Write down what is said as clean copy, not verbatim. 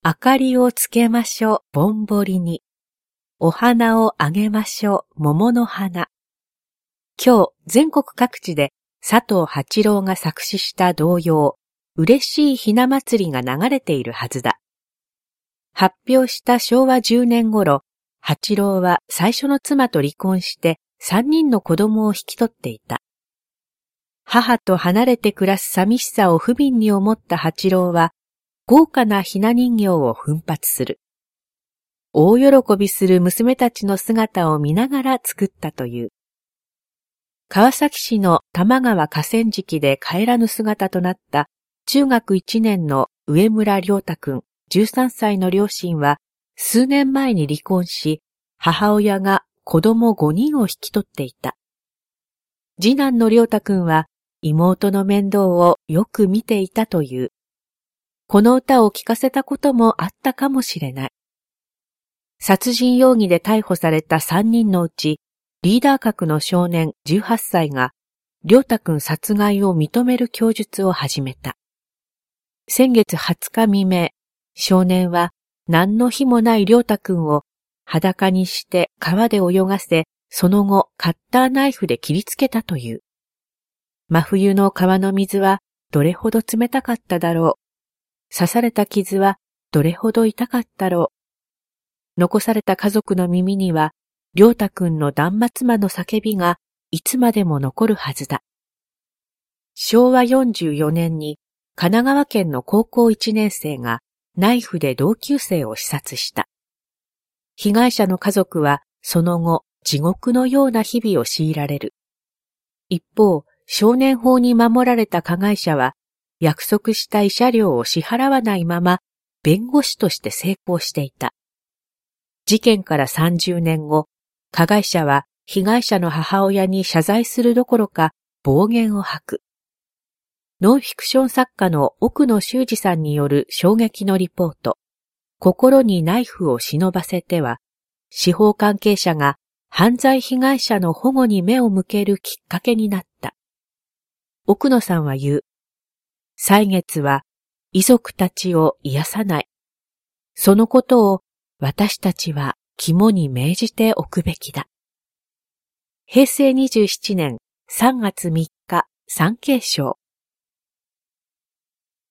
明かりをつけましょう、ぼんぼりに。お花をあげましょう、桃の花。今日、全国各地で佐藤八郎が作詞した童謡、嬉しいひな祭りが流れているはずだ。発表した昭和10年頃、八郎は最初の妻と離婚して3人の子供を引き取っていた。母と離れて暮らす寂しさを不憫に思った八郎は、豪華なひな人形を奮発する。大喜びする娘たちの姿を見ながら作ったという。川崎市の玉川河川敷で帰らぬ姿となった中学1年の上村良太くん13歳の両親は数年前に離婚し、母親が子供5人を引き取っていた。次男の良太くんは妹の面倒をよく見ていたという。この歌を聴かせたこともあったかもしれない。殺人容疑で逮捕された3人のうち、リーダー格の少年18歳が、良太くん殺害を認める供述を始めた。先月20日未明、少年は何の日もない良太くんを裸にして川で泳がせ、その後カッターナイフで切りつけたという。真冬の川の水はどれほど冷たかっただろう。刺された傷はどれほど痛かったろう。残された家族の耳には、良太くんの断末魔の叫びがいつまでも残るはずだ。昭和44年に神奈川県の高校1年生がナイフで同級生を刺殺した。被害者の家族はその後地獄のような日々を強いられる。一方、少年法に守られた加害者は約束した慰謝料を支払わないまま弁護士として成功していた。事件から30年後、加害者は被害者の母親に謝罪するどころか暴言を吐く。ノンフィクション作家の奥野修二さんによる衝撃のリポート、心にナイフを忍ばせては、司法関係者が犯罪被害者の保護に目を向けるきっかけになった。奥野さんは言う。歳月は遺族たちを癒さない。そのことを私たちは肝に銘じておくべきだ。平成27年3月3日、産経省。